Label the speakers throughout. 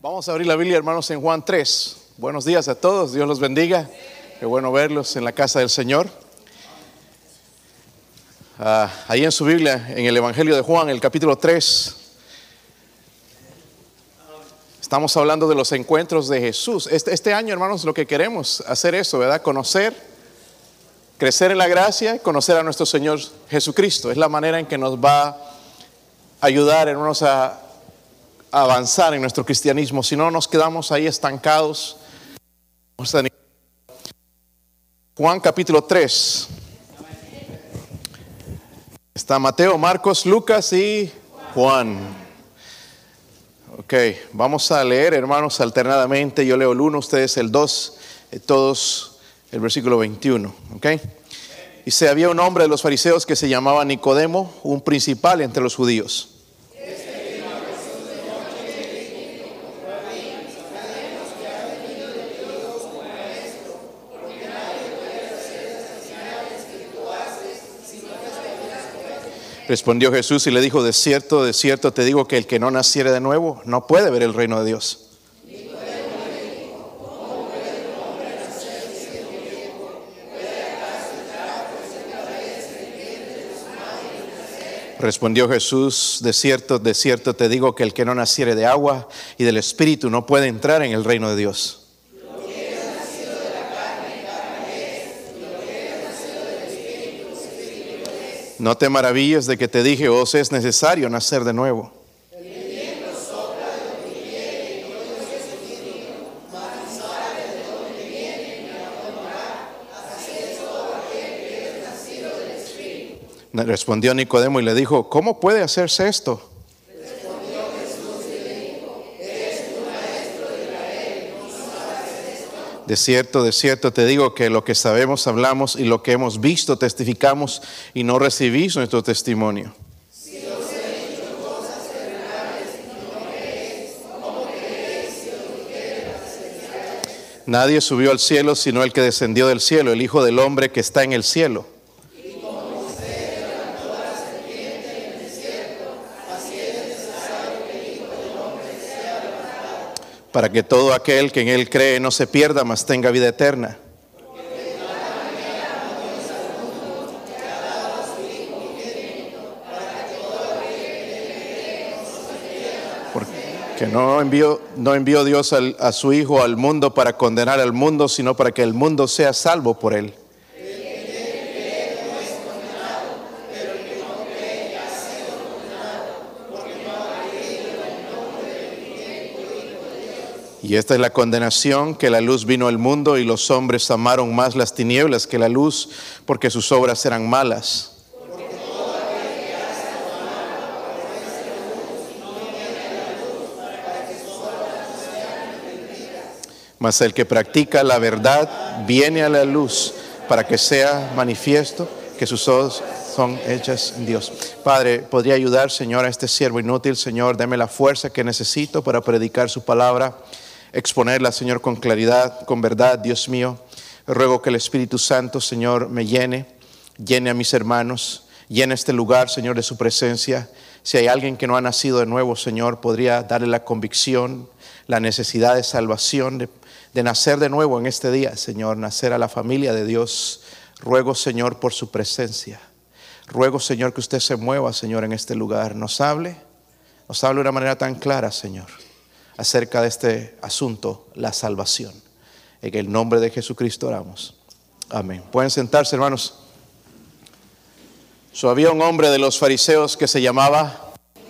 Speaker 1: Vamos a abrir la Biblia, hermanos, en Juan 3. Buenos días a todos, Dios los bendiga. Qué bueno verlos en la casa del Señor. Ahí en su Biblia, en el Evangelio de Juan, el capítulo 3, estamos hablando de los encuentros de Jesús. Este año, hermanos, lo que queremos hacer eso, ¿verdad? Conocer, crecer en la gracia, conocer a nuestro Señor Jesucristo. Es la manera en que nos va a ayudar, hermanos, a avanzar en nuestro cristianismo. Si no, nos quedamos ahí estancados. Juan capítulo 3. Está Mateo, Marcos, Lucas y Juan. Ok, vamos a leer, hermanos, alternadamente. Yo leo el 1, ustedes el 2, todos el versículo 21. Ok. Dice: había un hombre de los fariseos que se llamaba Nicodemo, un principal entre los judíos. Respondió Jesús y le dijo: de cierto te digo que el que no naciere de nuevo no puede ver el reino de Dios. Respondió Jesús: de cierto te digo que el que no naciere de agua y del Espíritu no puede entrar en el reino de Dios. No te maravilles de que te dije: os es necesario nacer de nuevo. Respondió Nicodemo y le dijo: ¿cómo puede hacerse esto? Respondió Jesús y le dijo: ¿eres tú maestro de Israel y no sabes esto? De cierto te digo que lo que sabemos hablamos y lo que hemos visto testificamos y no recibís nuestro testimonio. Si os he dicho cosas terrenales y no creéis, ¿cómo creéis si os dijere las celestiales? Nadie subió al cielo sino el que descendió del cielo, el Hijo del Hombre que está en el cielo. Para que todo aquel que en él cree no se pierda, mas tenga vida eterna. Porque no envió Dios a su Hijo al mundo para condenar al mundo, sino para que el mundo sea salvo por él. Y esta es la condenación, que la luz vino al mundo y los hombres amaron más las tinieblas que la luz, porque sus obras eran malas. Mas el que practica la verdad viene a la luz, para que sea manifiesto que sus obras son hechas en Dios. Padre, ¿podría ayudar, Señor, a este siervo inútil? Señor, deme la fuerza que necesito para predicar su palabra, exponerla, Señor, con claridad, con verdad. Dios mío, ruego que el Espíritu Santo, Señor, me llene a mis hermanos, llene este lugar, Señor, de su presencia. Si hay alguien que no ha nacido de nuevo, Señor, podría darle la convicción, la necesidad de salvación, de nacer de nuevo en este día, Señor, nacer a la familia de Dios. Ruego, Señor, por su presencia. Ruego, Señor, que usted se mueva, Señor, en este lugar. Nos hable de una manera tan clara, Señor, acerca de este asunto, la salvación. En el nombre de Jesucristo oramos. Amén. Pueden sentarse, hermanos. Había un hombre de los fariseos que se llamaba,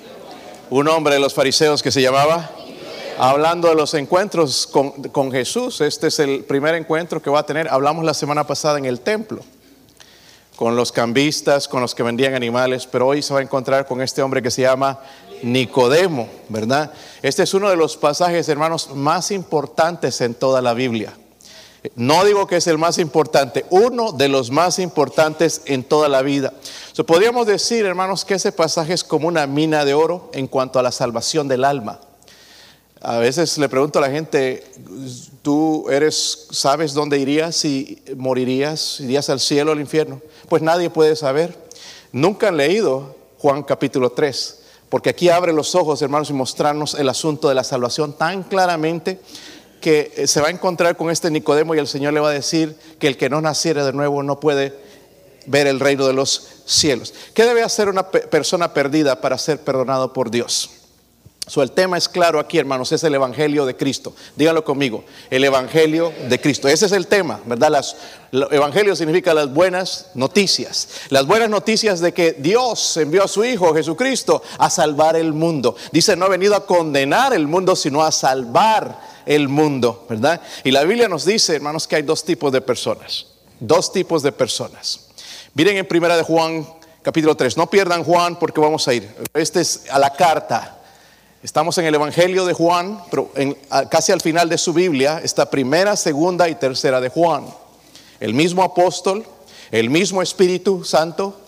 Speaker 1: hablando de los encuentros con Jesús. Este es el primer encuentro que va a tener. Hablamos la semana pasada en el templo, con los cambistas, con los que vendían animales, pero hoy se va a encontrar con este hombre que se llama Nicodemo, ¿verdad? Este es uno de los pasajes, hermanos, más importantes en toda la Biblia. No digo que es el más importante, uno de los más importantes en toda la vida. Podríamos decir, hermanos, que ese pasaje es como una mina de oro en cuanto a la salvación del alma. A veces le pregunto a la gente: ¿tú sabes dónde irías si morirías? ¿Irías al cielo o al infierno? Pues nadie puede saber. Nunca han leído Juan capítulo 3. Porque aquí abre los ojos, hermanos, y mostrarnos el asunto de la salvación tan claramente que se va a encontrar con este Nicodemo y el Señor le va a decir que el que no naciere de nuevo no puede ver el reino de los cielos. ¿Qué debe hacer una persona perdida para ser perdonado por Dios? El tema es claro aquí, hermanos, es el Evangelio de Cristo. Díganlo conmigo, el Evangelio de Cristo. Ese es el tema, ¿verdad? Evangelio significa las buenas noticias. Las buenas noticias de que Dios envió a su Hijo Jesucristo a salvar el mundo. Dice, no ha venido a condenar el mundo, sino a salvar el mundo, ¿verdad? Y la Biblia nos dice, hermanos, que hay dos tipos de personas. Dos tipos de personas. Miren en Primera de Juan, capítulo 3. No pierdan Juan porque vamos a ir. Este es a la carta. Estamos en el Evangelio de Juan, pero casi al final de su Biblia está Primera, Segunda y Tercera de Juan. El mismo apóstol, el mismo Espíritu Santo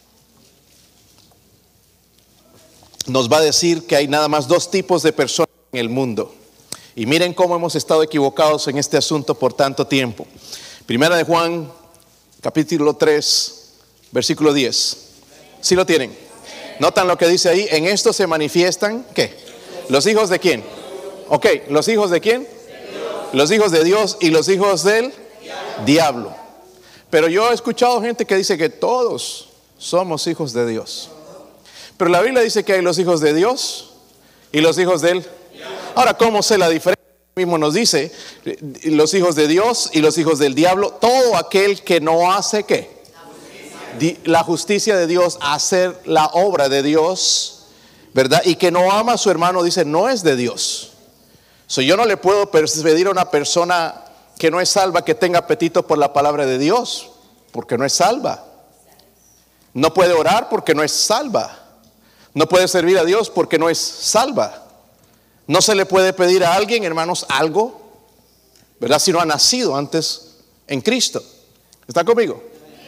Speaker 1: nos va a decir que hay nada más dos tipos de personas en el mundo. Y miren cómo hemos estado equivocados en este asunto por tanto tiempo. Primera de Juan, capítulo 3, versículo 10. ¿Sí lo tienen? ¿Notan lo que dice ahí? En esto se manifiestan, ¿qué? ¿Los hijos de quién? Ok, ¿los hijos de quién? Los hijos de Dios y los hijos del diablo. Pero yo he escuchado gente que dice que todos somos hijos de Dios. Pero la Biblia dice que hay los hijos de Dios y los hijos del diablo. Ahora, ¿cómo sé la diferencia? Mismo nos dice, los hijos de Dios y los hijos del diablo, todo aquel que no hace ¿qué? La justicia de Dios, hacer la obra de Dios, ¿verdad? Y que no ama a su hermano, dice, no es de Dios. Yo no le puedo pedir a una persona que no es salva que tenga apetito por la palabra de Dios, porque no es salva. No puede orar porque no es salva. No puede servir a Dios porque no es salva. No se le puede pedir a alguien, hermanos, algo, ¿verdad? Si no ha nacido antes en Cristo. ¿Está conmigo?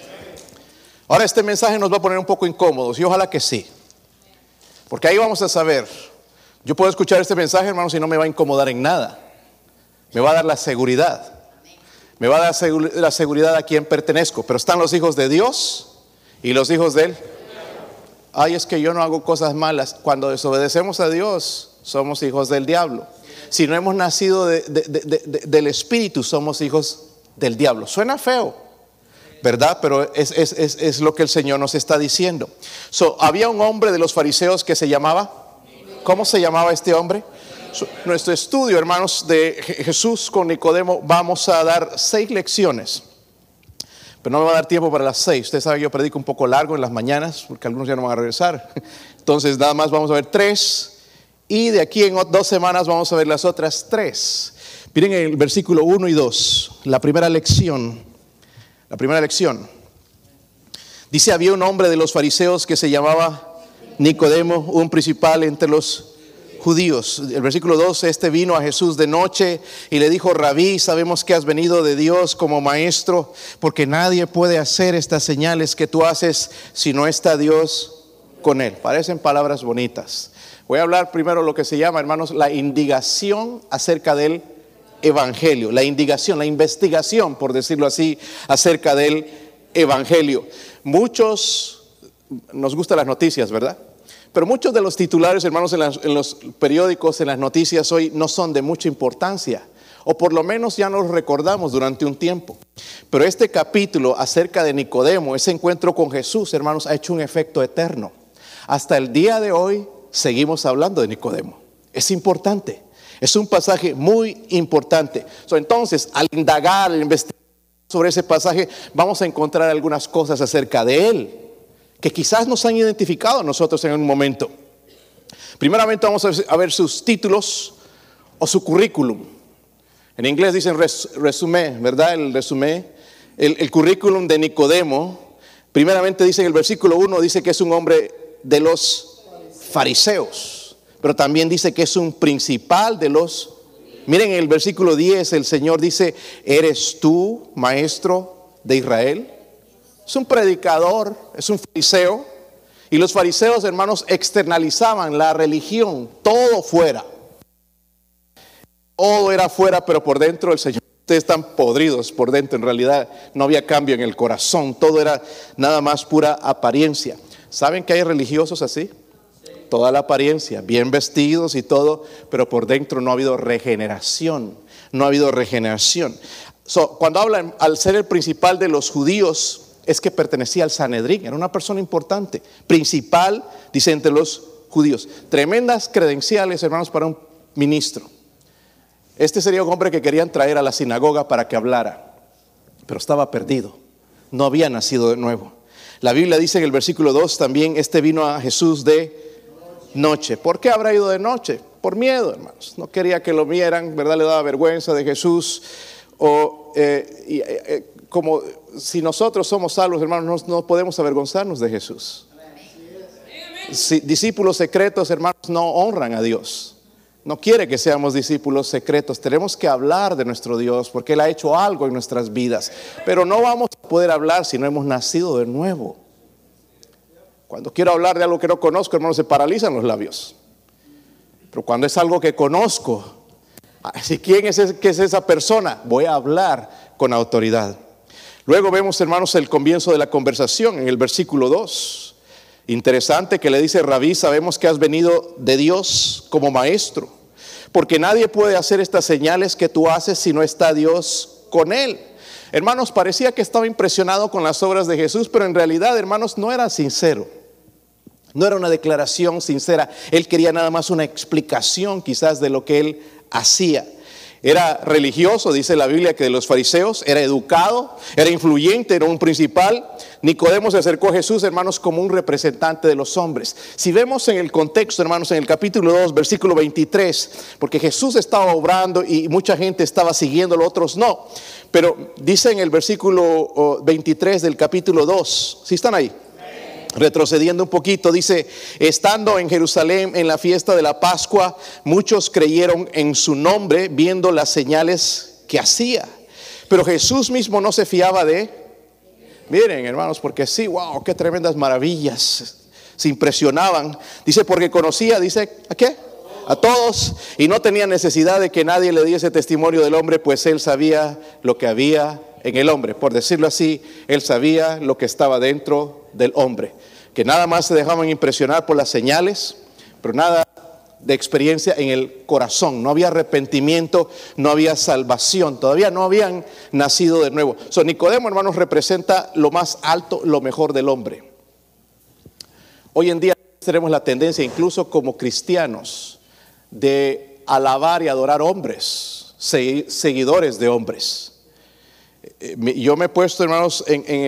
Speaker 1: Ahora este mensaje nos va a poner un poco incómodos y ojalá que sí. Porque ahí vamos a saber. Yo puedo escuchar este mensaje, hermanos, y no me va a incomodar en nada. Me va a dar la seguridad. Me va a dar la seguridad a quien pertenezco. Pero están los hijos de Dios y los hijos de Él. Ay, es que yo no hago cosas malas. Cuando desobedecemos a Dios, somos hijos del diablo. Si no hemos nacido del Espíritu, somos hijos del diablo. Suena feo, ¿verdad? Pero es lo que el Señor nos está diciendo. Había un hombre de los fariseos que se llamaba, ¿cómo se llamaba este hombre? Nuestro estudio, hermanos, de Jesús con Nicodemo, vamos a dar 6 lecciones. Pero no me va a dar tiempo para las 6. Usted sabe que yo predico un poco largo en las mañanas, porque algunos ya no van a regresar. Entonces nada más vamos a ver 3. Y de aquí en 2 semanas vamos a ver las otras 3. Miren el versículo 1 y 2, la primera lección. La primera lección. Dice, había un hombre de los fariseos que se llamaba Nicodemo, un principal entre los judíos. El versículo 2, este vino a Jesús de noche y le dijo, Rabí, sabemos que has venido de Dios como maestro, porque nadie puede hacer estas señales que tú haces si no está Dios con él. Parecen palabras bonitas. Voy a hablar primero lo que se llama, hermanos, la indagación acerca del Evangelio, la indagación, la investigación, por decirlo así, acerca del Evangelio. Muchos nos gustan las noticias, ¿verdad? Pero muchos de los titulares, hermanos, en los periódicos, en las noticias hoy no son de mucha importancia, o por lo menos ya nos recordamos durante un tiempo. Pero este capítulo acerca de Nicodemo, ese encuentro con Jesús, hermanos, ha hecho un efecto eterno. Hasta el día de hoy seguimos hablando de Nicodemo. Es importante. Es un pasaje muy importante. Entonces, al indagar, al investigar sobre ese pasaje, vamos a encontrar algunas cosas acerca de él, que quizás nos han identificado a nosotros en un momento. Primeramente vamos a ver sus títulos o su currículum. En inglés dicen resumen, ¿verdad? El resumen, el currículum de Nicodemo. Primeramente dice en el versículo 1, dice que es un hombre de los fariseos. Pero también dice que es un principal de los... Miren en el versículo 10, el Señor dice, ¿eres tú, maestro de Israel? Es un predicador, es un fariseo. Y los fariseos, hermanos, externalizaban la religión, todo fuera. Todo era fuera, pero por dentro el Señor. Ustedes están podridos por dentro, en realidad no había cambio en el corazón. Todo era nada más pura apariencia. ¿Saben que hay religiosos así? toda la apariencia, bien vestidos y todo, pero por dentro no ha habido regeneración. No ha habido regeneración. Cuando hablan, al ser el principal de los judíos, es que pertenecía al Sanedrín, era una persona importante, principal, dice, entre los judíos. Tremendas credenciales, hermanos, para un ministro. Este sería un hombre que querían traer a la sinagoga para que hablara, pero estaba perdido, no había nacido de nuevo. La Biblia dice en el versículo 2 también, vino a Jesús de noche. ¿Por qué habrá ido de noche? Por miedo, hermanos. No quería que lo vieran, ¿verdad? Le daba vergüenza de Jesús. Como si nosotros somos salvos, hermanos, no podemos avergonzarnos de Jesús. Discípulos secretos, hermanos, no honran a Dios. No quiere que seamos discípulos secretos. Tenemos que hablar de nuestro Dios porque Él ha hecho algo en nuestras vidas. Pero no vamos a poder hablar si no hemos nacido de nuevo. Cuando quiero hablar de algo que no conozco, hermanos, se paralizan los labios. Pero cuando es algo que conozco, ¿quién es esa persona? Voy a hablar con autoridad. Luego vemos, hermanos, el comienzo de la conversación en el versículo 2. Interesante que le dice: Rabí, sabemos que has venido de Dios como maestro, porque nadie puede hacer estas señales que tú haces si no está Dios con él. Hermanos, parecía que estaba impresionado con las obras de Jesús, pero en realidad, hermanos, no era sincero. No era una declaración sincera. Él quería nada más una explicación quizás de lo que él hacía. Era religioso, dice la Biblia, que de los fariseos, era educado, era influyente, era un principal. Nicodemo se acercó a Jesús, hermanos, como un representante de los hombres. Si vemos en el contexto, hermanos, en el capítulo 2, versículo 23, porque Jesús estaba obrando y mucha gente estaba siguiéndolo, otros no. Pero dice en el versículo 23 del capítulo 2, ¿sí están ahí? Retrocediendo un poquito, dice: estando en Jerusalén en la fiesta de la Pascua, muchos creyeron en su nombre viendo las señales que hacía. Pero Jesús mismo no se fiaba de... Miren, hermanos, porque sí, wow, qué tremendas maravillas. Se impresionaban. Dice, porque conocía, dice, ¿a qué? A todos, y no tenía necesidad de que nadie le diese testimonio del hombre, pues él sabía lo que había en el hombre. Por decirlo así, él sabía lo que estaba dentro del hombre, que nada más se dejaban impresionar por las señales, pero nada de experiencia en el corazón. No había arrepentimiento, no había salvación, todavía no habían nacido de nuevo. Nicodemo, hermanos, representa lo más alto, lo mejor del hombre. Hoy en día tenemos la tendencia, incluso como cristianos, de alabar y adorar hombres, seguidores de hombres. Yo me he puesto, hermanos,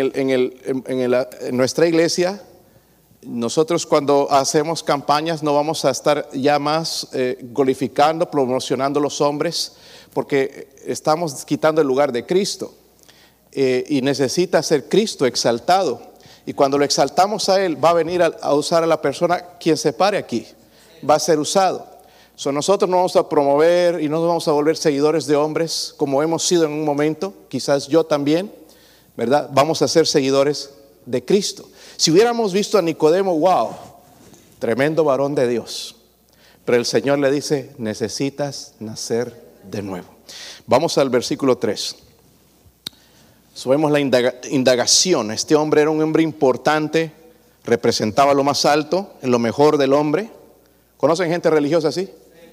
Speaker 1: en nuestra iglesia. Nosotros cuando hacemos campañas no vamos a estar ya más glorificando, promocionando los hombres, porque estamos quitando el lugar de Cristo, y necesita ser Cristo exaltado. Y cuando lo exaltamos a Él, va a venir a usar a la persona quien se pare aquí, va a ser usado. Nosotros no vamos a promover y no nos vamos a volver seguidores de hombres como hemos sido en un momento, quizás yo también, ¿verdad? Vamos a ser seguidores de Cristo. Si hubiéramos visto a Nicodemo, wow, tremendo varón de Dios, pero el Señor le dice: necesitas nacer de nuevo. Vamos al versículo 3. Vemos la indagación. Este hombre era un hombre importante, representaba lo más alto, en lo mejor del hombre. ¿Conocen gente religiosa así?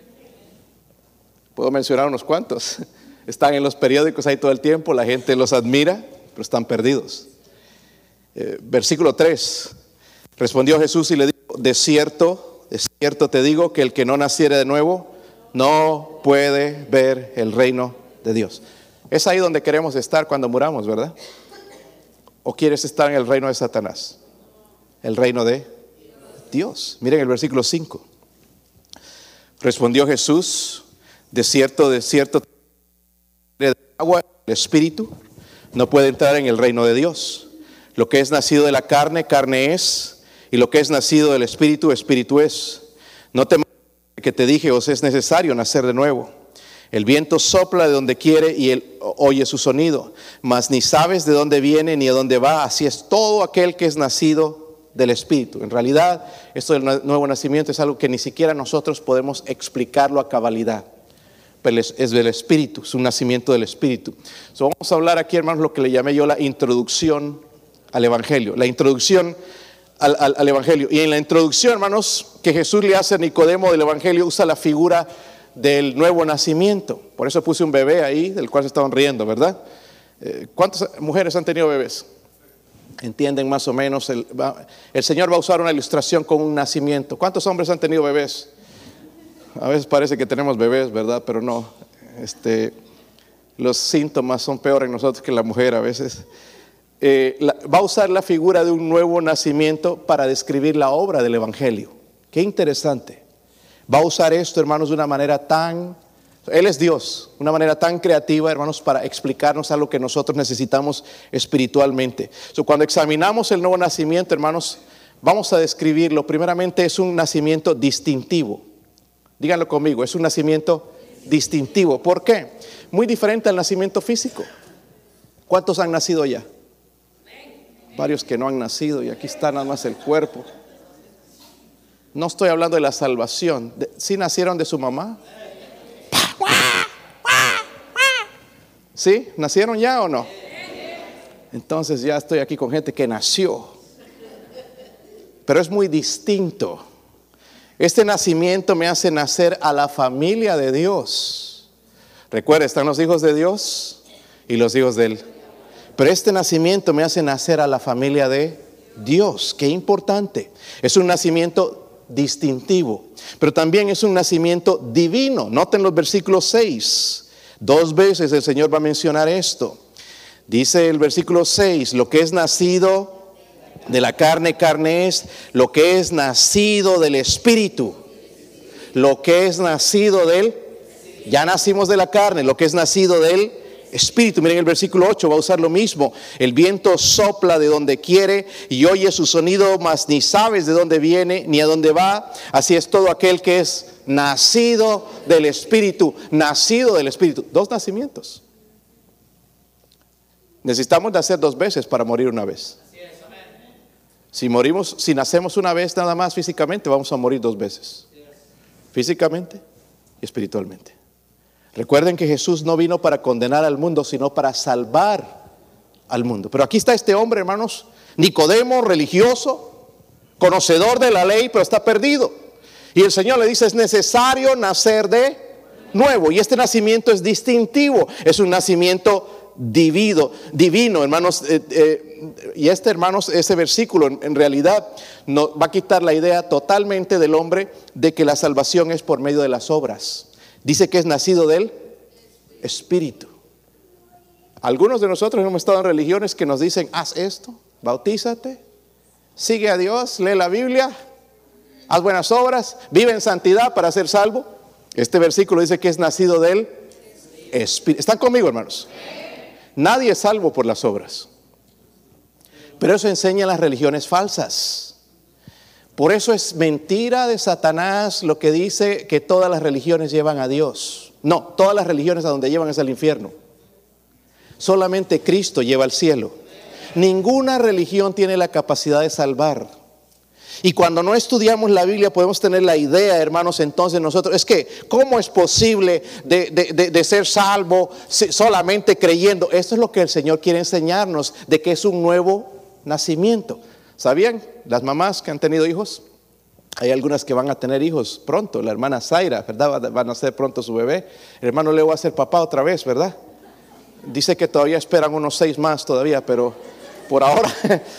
Speaker 1: Puedo mencionar unos cuantos. Están en los periódicos ahí todo el tiempo, la gente los admira, pero están perdidos. Versículo 3. Respondió Jesús y le dijo: de cierto te digo que el que no naciere de nuevo no puede ver el reino de Dios. Es ahí donde queremos estar cuando muramos, ¿verdad? ¿O quieres estar en el reino de Satanás? El reino de Dios. Miren el versículo 5. Respondió Jesús: de cierto, de agua, el espíritu no puede entrar en el reino de Dios. Lo que es nacido de la carne, carne es, y lo que es nacido del espíritu, espíritu es. No temas que te dije, os es necesario nacer de nuevo. El viento sopla de donde quiere y él oye su sonido, mas ni sabes de dónde viene ni a dónde va. Así es todo aquel que es nacido del Espíritu. En realidad, esto del nuevo nacimiento es algo que ni siquiera nosotros podemos explicarlo a cabalidad. Pero es del Espíritu, es un nacimiento del Espíritu. Vamos a hablar aquí, hermanos, lo que le llamé yo la introducción al Evangelio. La introducción al Evangelio. Y en la introducción, hermanos, que Jesús le hace a Nicodemo del Evangelio, usa la figura del nuevo nacimiento. Por eso puse un bebé ahí, del cual se estaban riendo, ¿verdad? ¿Cuántas mujeres han tenido bebés? Entienden más o menos. El Señor va a usar una ilustración con un nacimiento. ¿Cuántos hombres han tenido bebés? A veces parece que tenemos bebés, ¿verdad? Pero no. Los síntomas son peores en nosotros que en la mujer a veces. Va a usar la figura de un nuevo nacimiento para describir la obra del Evangelio. Qué interesante. Va a usar esto, hermanos, de una manera tan... Él es Dios, una manera tan creativa, hermanos, para explicarnos algo que nosotros necesitamos espiritualmente. Cuando examinamos el nuevo nacimiento, hermanos, vamos a describirlo. Primeramente, es un nacimiento distintivo. Díganlo conmigo, es un nacimiento distintivo. ¿Por qué? Muy diferente al nacimiento físico. ¿Cuántos han nacido ya? Varios que no han nacido y aquí está nada más el cuerpo. No estoy hablando de la salvación. ¿Sí nacieron de su mamá? ¿Sí? ¿Nacieron ya o no? Entonces ya estoy aquí con gente que nació. Pero es muy distinto. Este nacimiento me hace nacer a la familia de Dios. Recuerda, están los hijos de Dios y los hijos de Él. Pero este nacimiento me hace nacer a la familia de Dios. Qué importante. Es un nacimiento distintivo, pero también es un nacimiento divino. Noten los versículos 6. 2 veces el Señor va a mencionar esto. Dice el versículo 6, lo que es nacido de la carne, carne es; lo que es nacido del Espíritu, lo que es nacido del... Ya nacimos de la carne, lo que es nacido del Espíritu. Miren el versículo 8, va a usar lo mismo. El viento sopla de donde quiere y oye su sonido, mas ni sabes de dónde viene ni a dónde va. Así es todo aquel que es nacido del Espíritu. Nacido del Espíritu. 2 nacimientos. Necesitamos nacer 2 veces para morir una vez. Si nacemos una vez nada más físicamente, vamos a morir 2 veces. Físicamente y espiritualmente. Recuerden que Jesús no vino para condenar al mundo, sino para salvar al mundo. Pero aquí está este hombre, hermanos, Nicodemo, religioso, conocedor de la ley, pero está perdido. Y el Señor le dice, es necesario nacer de nuevo. Y este nacimiento es distintivo, es un nacimiento divino, hermanos. Y hermanos, ese versículo en realidad no, va a quitar la idea totalmente del hombre de que la salvación es por medio de las obras. Dice que es nacido del Espíritu. Algunos de nosotros hemos estado en religiones que nos dicen, haz esto, bautízate, sigue a Dios, lee la Biblia, haz buenas obras, vive en santidad para ser salvo. Este versículo dice que es nacido del Espíritu. ¿Están conmigo, hermanos? Nadie es salvo por las obras. Pero eso enseña las religiones falsas. Por eso es mentira de Satanás lo que dice que todas las religiones llevan a Dios. No, todas las religiones a donde llevan es al infierno. Solamente Cristo lleva al cielo. Ninguna religión tiene la capacidad de salvar. Y cuando no estudiamos la Biblia podemos tener la idea, hermanos, entonces nosotros, es que ¿cómo es posible de ser salvo solamente creyendo? Esto es lo que el Señor quiere enseñarnos, de que es un nuevo nacimiento. ¿Sabían? Las mamás que han tenido hijos, hay algunas que van a tener hijos pronto. La hermana Zaira, ¿verdad? Va a nacer pronto su bebé. El hermano Leo va a ser papá otra vez, ¿verdad? Dice que todavía esperan unos 6 más todavía, pero por ahora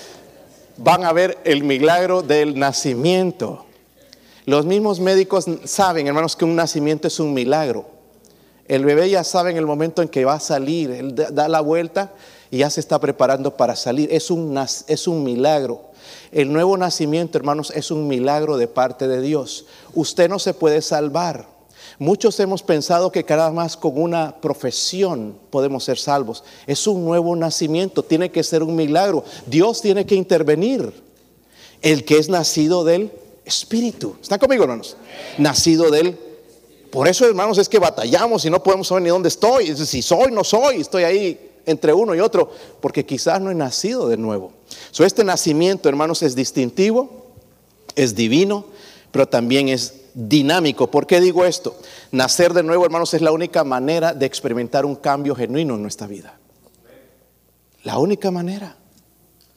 Speaker 1: van a ver el milagro del nacimiento. Los mismos médicos saben, hermanos, que un nacimiento es un milagro. El bebé ya sabe en el momento en que va a salir, él da la vuelta y ya se está preparando para salir. Es un milagro. El nuevo nacimiento, hermanos, es un milagro de parte de Dios. Usted no se puede salvar. Muchos hemos pensado que cada más con una profesión podemos ser salvos. Es un nuevo nacimiento, tiene que ser un milagro. Dios tiene que intervenir. El que es nacido del Espíritu. ¿Están conmigo, hermanos? Nacido del... Por eso, hermanos, es que batallamos y no podemos saber ni dónde estoy. Si soy, no soy, estoy ahí entre uno y otro, porque quizás no he nacido de nuevo. Este nacimiento, hermanos, es distintivo, es divino, pero también es dinámico. ¿Por qué digo esto? Nacer de nuevo, hermanos, es la única manera de experimentar un cambio genuino en nuestra vida. La única manera.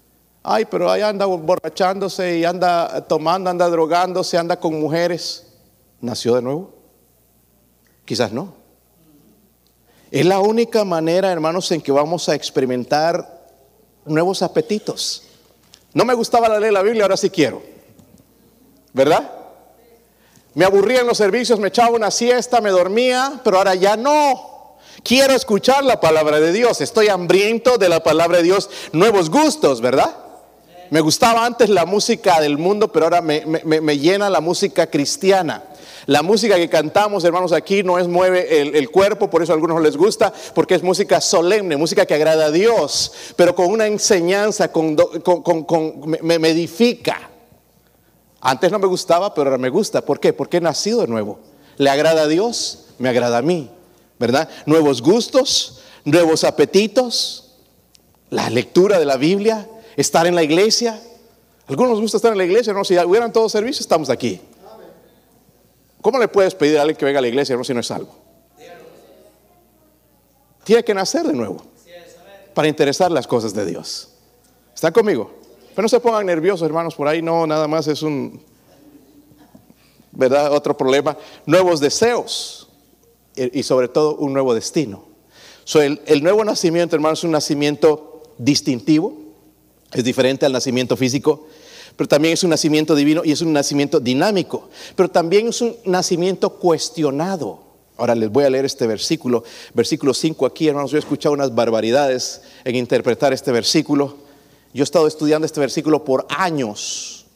Speaker 1: Ay, pero ahí anda borrachándose y anda tomando, anda drogándose, anda con mujeres. ¿Nació de nuevo? Quizás no. Es la única manera, hermanos, en que vamos a experimentar nuevos apetitos. No me gustaba leer la Biblia, ahora sí quiero. ¿Verdad? Me aburría en los servicios, me echaba una siesta, me dormía, pero ahora ya no. Quiero escuchar la palabra de Dios. Estoy hambriento de la palabra de Dios. Nuevos gustos, ¿verdad? Me gustaba antes la música del mundo, pero ahora me llena la música cristiana. La música que cantamos, hermanos, aquí no es mueve el cuerpo, por eso a algunos les gusta, porque es música solemne, música que agrada a Dios, pero con una enseñanza, me edifica. Antes no me gustaba, pero ahora me gusta. ¿Por qué? Porque he nacido de nuevo. ¿Le agrada a Dios? Me agrada a mí, ¿verdad? Nuevos gustos, nuevos apetitos, la lectura de la Biblia, estar en la iglesia. Algunos nos gusta estar en la iglesia, ¿no? Si hubieran todos servicios, estamos aquí. ¿Cómo le puedes pedir a alguien que venga a la iglesia, no, si no es salvo? Tiene que nacer de nuevo para interesar las cosas de Dios. ¿Están conmigo? Pero no se pongan nerviosos, hermanos, por ahí no, nada más es ¿verdad? Otro problema. Nuevos deseos y sobre todo un nuevo destino. El nuevo nacimiento, hermanos, es un nacimiento distintivo, es diferente al nacimiento físico, pero también es un nacimiento divino y es un nacimiento dinámico, pero también es un nacimiento cuestionado. Ahora les voy a leer este versículo 5 aquí, hermanos. Yo he escuchado unas barbaridades en interpretar este versículo. Yo he estado estudiando este versículo por años,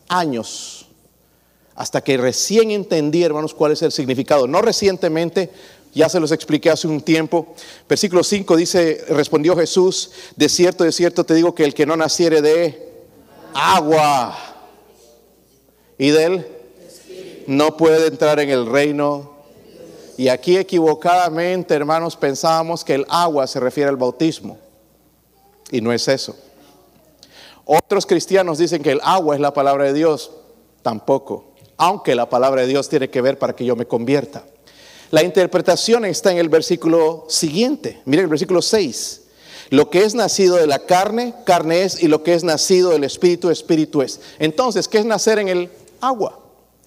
Speaker 1: hasta que recién entendí, hermanos, cuál es el significado. No recientemente, ya se los expliqué hace un tiempo. Versículo 5 dice, respondió Jesús, de cierto te digo que el que no naciere de agua y de él no puede entrar en el reino. Y aquí equivocadamente, hermanos, pensábamos que el agua se refiere al bautismo, y no es eso. Otros cristianos dicen que el agua es la palabra de Dios. Tampoco, aunque la palabra de Dios tiene que ver para que yo me convierta. La interpretación está en el versículo siguiente. Miren el versículo 6. Lo que es nacido de la carne, carne es, y lo que es nacido del espíritu, espíritu es. Entonces, ¿qué es nacer en el agua?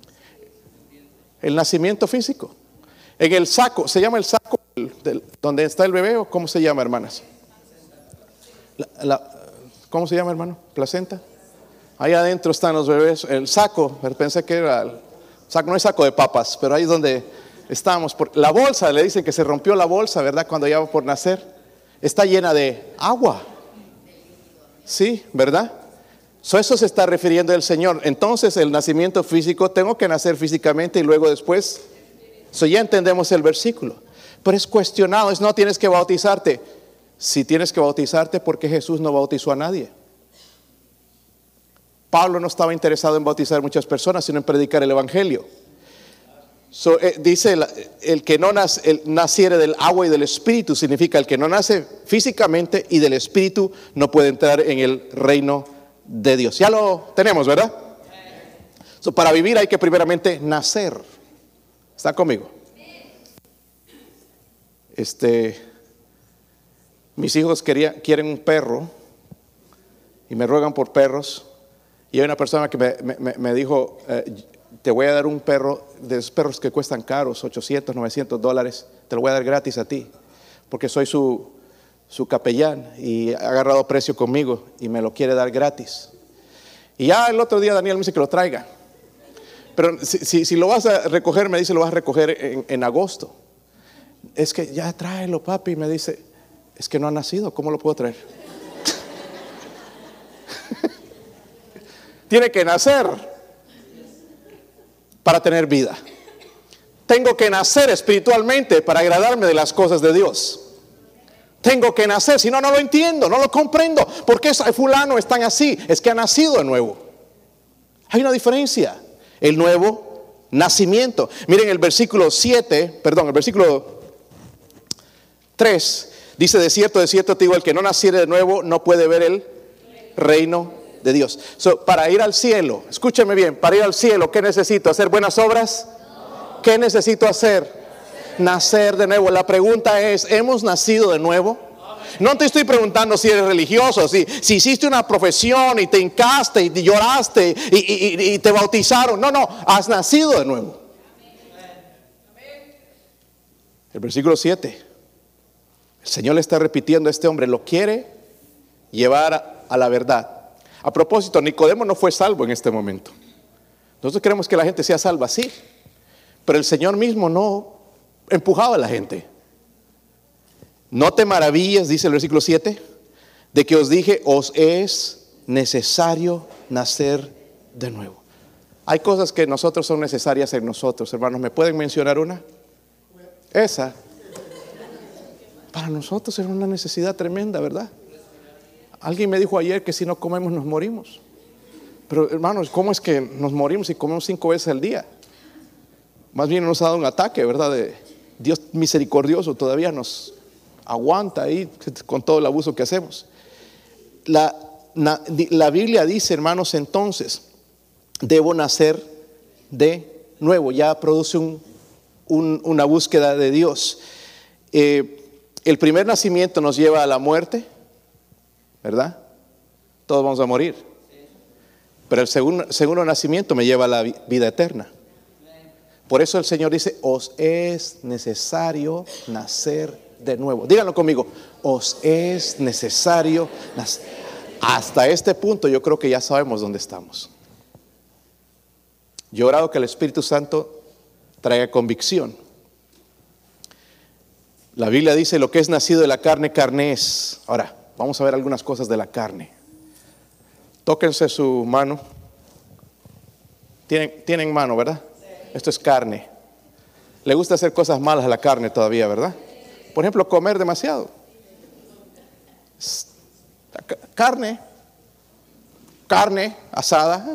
Speaker 1: El nacimiento físico. En el saco, ¿se llama el saco donde está el bebé o cómo se llama, hermanas? ¿Cómo se llama, hermano? ¿Placenta? Ahí adentro están los bebés. El saco, pensé que era el saco, no es saco de papas, pero ahí es donde estamos. La bolsa, le dicen que se rompió la bolsa, ¿verdad? Cuando ya va por nacer, está llena de agua. Sí, ¿verdad? Eso se está refiriendo el Señor. Entonces el nacimiento físico, tengo que nacer físicamente y luego después. Ya entendemos el versículo. Pero es cuestionado, no tienes que bautizarte. Si tienes que bautizarte, porque Jesús no bautizó a nadie. Pablo no estaba interesado en bautizar a muchas personas, sino en predicar el evangelio. Dice el que no naciere del agua y del espíritu, significa el que no nace físicamente y del espíritu no puede entrar en el reino de Dios. Ya lo tenemos, ¿verdad? Para vivir hay que primeramente nacer. ¿Están conmigo? Mis hijos quieren un perro y me ruegan por perros. Y hay una persona que me dijo, te voy a dar un perro, de esos perros que cuestan caros, $800, $900, te lo voy a dar gratis a ti, porque soy su capellán y ha agarrado precio conmigo y me lo quiere dar gratis. Y ya el otro día Daniel me dice que lo traiga. Pero si lo vas a recoger, me dice, lo vas a recoger en agosto. Es que ya tráelo, papi. Me dice, es que no ha nacido, ¿cómo lo puedo traer? Tiene que nacer para tener vida. Tengo que nacer espiritualmente para agradarme de las cosas de Dios. Tengo que nacer, si no, no lo entiendo, no lo comprendo. ¿Por qué fulano es tan así? Es que ha nacido de nuevo. Hay una diferencia. El nuevo nacimiento. Miren el versículo 3 dice, de cierto te digo, el que no naciere de nuevo no puede ver el reino de Dios. Para ir al cielo, escúcheme bien, para ir al cielo, ¿qué necesito? ¿Hacer buenas obras? No. ¿Qué necesito hacer? Nacer de nuevo. La pregunta es, ¿hemos nacido de nuevo? No te estoy preguntando si eres religioso, si hiciste una profesión y te hincaste y lloraste y te bautizaron. No, has nacido de nuevo. El versículo 7. El Señor le está repitiendo a este hombre, lo quiere llevar a la verdad. A propósito, Nicodemo no fue salvo en este momento. Nosotros queremos que la gente sea salva, sí, pero el Señor mismo no empujaba a la gente. No te maravilles, dice el versículo 7, de que os dije, os es necesario nacer de nuevo. Hay cosas que nosotros son necesarias en nosotros, hermanos. ¿Me pueden mencionar una? Esa. Para nosotros es una necesidad tremenda, ¿verdad? Alguien me dijo ayer que si no comemos nos morimos. Pero hermanos, ¿cómo es que nos morimos si comemos 5 veces al día? Más bien nos ha dado un ataque, ¿verdad? Dios misericordioso todavía nos aguanta ahí con todo el abuso que hacemos. La Biblia dice, hermanos, entonces, debo nacer de nuevo. Ya produce una búsqueda de Dios. El primer nacimiento nos lleva a la muerte, ¿verdad? Todos vamos a morir. Pero el segundo nacimiento me lleva a la vida eterna. Por eso el Señor dice, os es necesario nacer de nuevo. Díganlo conmigo, os es necesario nacer. Hasta este punto yo creo que ya sabemos dónde estamos. Yo he orado que el Espíritu Santo traiga convicción. La Biblia dice, lo que es nacido de la carne, carne es. Ahora, vamos a ver algunas cosas de la carne. Tóquense su mano. Tienen mano, ¿verdad? Esto es carne. Le gusta hacer cosas malas a la carne todavía, ¿verdad? Por ejemplo, comer demasiado. Carne asada,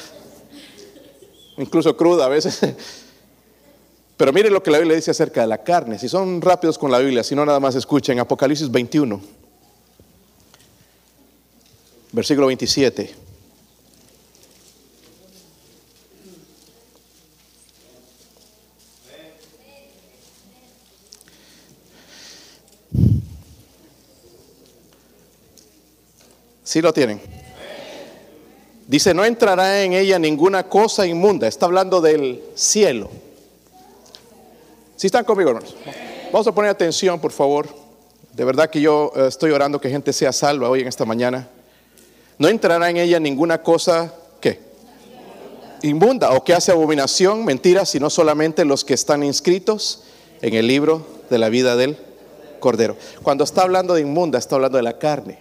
Speaker 1: incluso cruda a veces. Pero miren lo que la Biblia dice acerca de la carne. Si son rápidos con la Biblia, si no nada más escuchen Apocalipsis 21, versículo 27. ¿Sí lo tienen? Dice, no entrará en ella ninguna cosa inmunda. Está hablando del cielo. ¿Sí están conmigo, hermanos? Vamos a poner atención, por favor. De verdad que yo estoy orando que gente sea salva hoy en esta mañana. No entrará en ella ninguna cosa, ¿qué? Inmunda o que hace abominación, mentira, sino solamente los que están inscritos en el libro de la vida del Cordero. Cuando está hablando de inmunda, está hablando de la carne.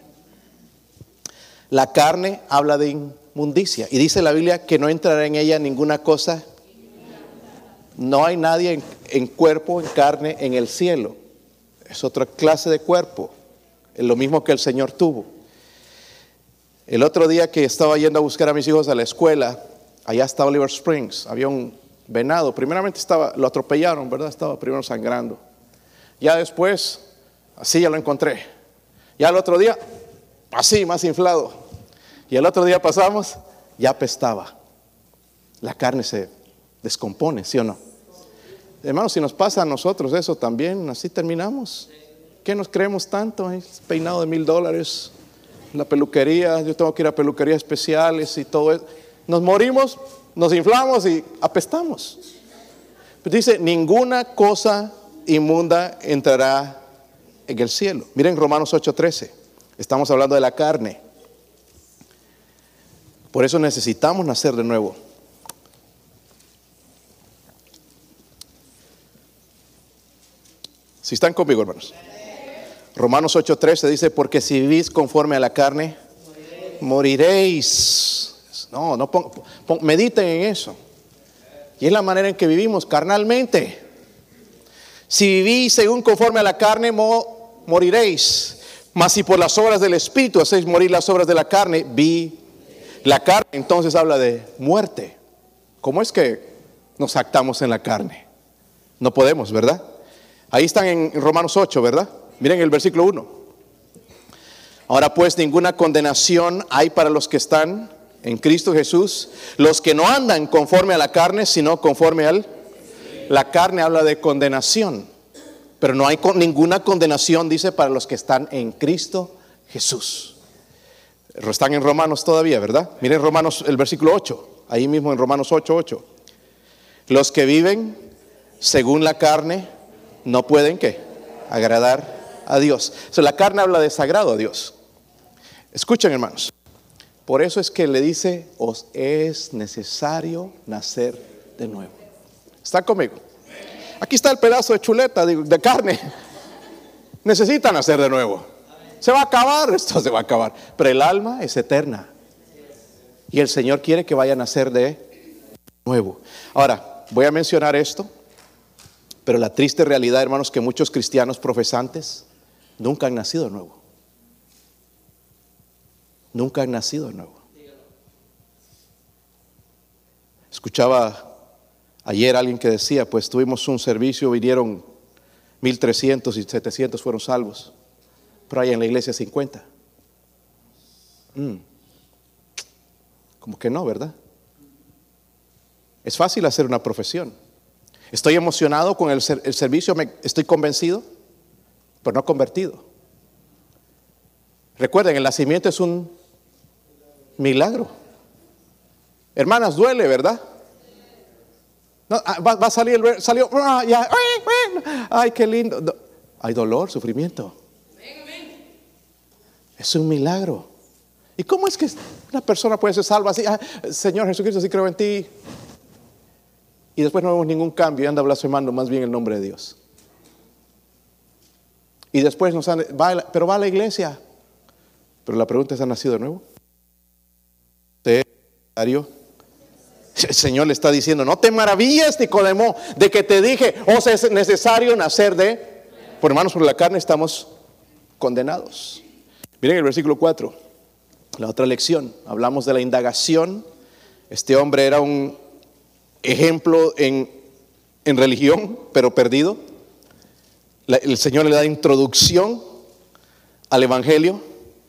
Speaker 1: La carne habla de inmundicia. Y dice la Biblia que no entrará en ella ninguna cosa. No hay nadie en cuerpo, en carne, en el cielo. Es otra clase de cuerpo. Es lo mismo que el Señor tuvo. El otro día que estaba yendo a buscar a mis hijos a la escuela, allá está Oliver Springs, había un venado. Primeramente lo atropellaron, ¿verdad? Estaba primero sangrando. Ya después, así ya lo encontré. Ya el otro día, así, más inflado. Y el otro día pasamos, ya apestaba. La carne se descompone, ¿sí o no? Hermanos, si nos pasa a nosotros eso también, así terminamos. ¿Qué nos creemos tanto? Es peinado de $1,000, la peluquería, yo tengo que ir a peluquerías especiales y todo eso. Nos morimos, nos inflamos y apestamos. Pero dice, ninguna cosa inmunda entrará en el cielo. Miren Romanos 8:13. Estamos hablando de la carne. Por eso necesitamos nacer de nuevo. Si están conmigo, hermanos. Romanos 8:13 dice, porque si vivís conforme a la carne, moriréis. No, mediten en eso. Y es la manera en que vivimos carnalmente. Si vivís según conforme a la carne, moriréis. Mas si por las obras del Espíritu hacéis morir las obras de la carne, la carne entonces habla de muerte. ¿Cómo es que nos jactamos en la carne? No podemos, ¿verdad? Ahí están en Romanos 8, ¿verdad? Miren el versículo 1. Ahora pues ninguna condenación hay para los que están en Cristo Jesús, los que no andan conforme a la carne, sino conforme al... La carne habla de condenación. Pero no hay ninguna condenación, dice, para los que están en Cristo Jesús. Están en Romanos todavía, ¿verdad? Miren Romanos, el versículo 8. Ahí mismo en Romanos 8:8. Los que viven según la carne no pueden, ¿qué? Agradar a Dios. O sea, la carne habla de desagrado a Dios. Escuchen, hermanos. Por eso es que le dice, os es necesario nacer de nuevo. ¿Están conmigo? Aquí está el pedazo de chuleta de carne. Necesitan nacer de nuevo. Se va a acabar, esto se va a acabar. Pero el alma es eterna. Y el Señor quiere que vaya a nacer de nuevo. Ahora, voy a mencionar esto. Pero la triste realidad, hermanos, que muchos cristianos profesantes nunca han nacido de nuevo. Nunca han nacido de nuevo. Escuchaba ayer a alguien que decía, pues tuvimos un servicio, vinieron 1,300 y 700 fueron salvos. Pero hay en la iglesia 50. Como que no, ¿verdad? Es fácil hacer una profesión. Estoy emocionado con el servicio, estoy convencido, pero no convertido. Recuerden, el nacimiento es un milagro. Hermanas, duele, ¿verdad? No, va a salir, salió, ya, ay, qué lindo. No, hay dolor, sufrimiento. Es un milagro. ¿Y cómo es que una persona puede ser salva así? Señor Jesucristo, sí creo en ti. Y después no vemos ningún cambio y anda blasfemando más bien el nombre de Dios. Y después pero va a la iglesia. Pero la pregunta es, ¿ha nacido de nuevo? El Señor le está diciendo, no te maravilles, Nicodemo, de que te dije, os es necesario nacer de... Por hermanos, por la carne estamos condenados. Miren el versículo 4, la otra lección. Hablamos de la indagación. Este hombre era un ejemplo en religión, pero perdido. El Señor le da introducción al Evangelio.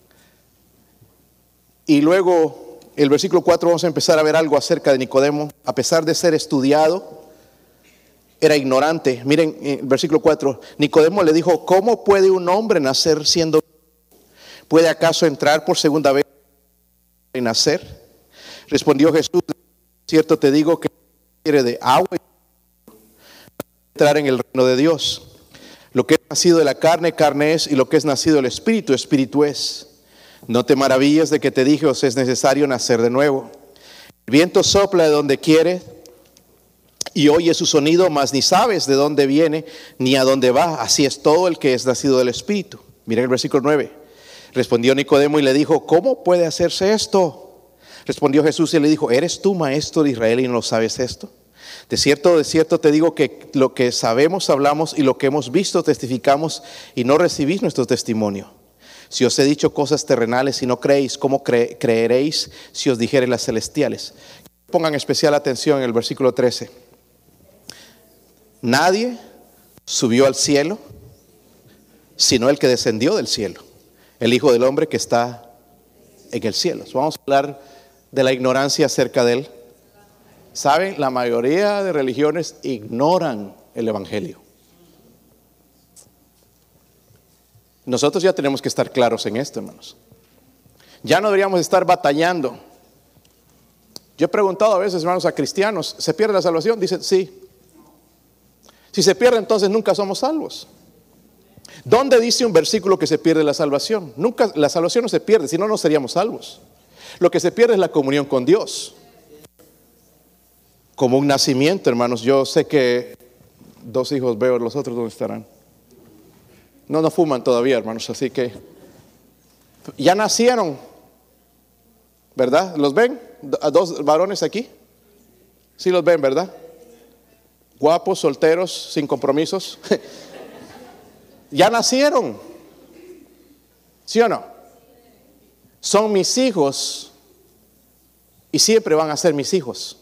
Speaker 1: Y luego, el versículo 4, vamos a empezar a ver algo acerca de Nicodemo. A pesar de ser estudiado, era ignorante. Miren, el versículo 4, Nicodemo le dijo, ¿cómo puede un hombre nacer siendo? ¿Puede acaso entrar por segunda vez y nacer? Respondió Jesús, cierto te digo que quiere de agua y entrar en el reino de Dios. Lo que es nacido de la carne, carne es, y lo que es nacido del Espíritu, Espíritu es. No te maravilles de que te dije, os es necesario nacer de nuevo. El viento sopla de donde quiere y oye su sonido, mas ni sabes de dónde viene ni a dónde va. Así es todo el que es nacido del Espíritu. Miren el versículo 9. Respondió Nicodemo y le dijo, ¿cómo puede hacerse esto? Respondió Jesús y le dijo, ¿eres tú maestro de Israel y no lo sabes esto? De cierto te digo que lo que sabemos hablamos y lo que hemos visto testificamos y no recibís nuestro testimonio. Si os he dicho cosas terrenales y no creéis, ¿cómo creeréis si os dijere las celestiales? Pongan especial atención en el versículo 13. Nadie subió al cielo sino el que descendió del cielo, el Hijo del Hombre que está en el cielo. Vamos a hablar de la ignorancia acerca de él. Saben, la mayoría de religiones ignoran el Evangelio. Nosotros ya tenemos que estar claros en esto, hermanos. Ya no deberíamos estar batallando. Yo he preguntado a veces, hermanos, a cristianos, ¿se pierde la salvación? Dicen, sí. Si se pierde, entonces nunca somos salvos. ¿Dónde dice un versículo que se pierde la salvación? Nunca, la salvación no se pierde, si no, no seríamos salvos. Lo que se pierde es la comunión con Dios. Como un nacimiento, hermanos. Yo sé que 2 hijos veo, los otros ¿dónde estarán? No fuman todavía, hermanos, así que ya nacieron, ¿verdad? ¿Los ven? ¿A 2 varones aquí? Sí los ven, ¿verdad? Guapos, solteros, sin compromisos. Ya nacieron. ¿Sí o no? Son mis hijos y siempre van a ser mis hijos.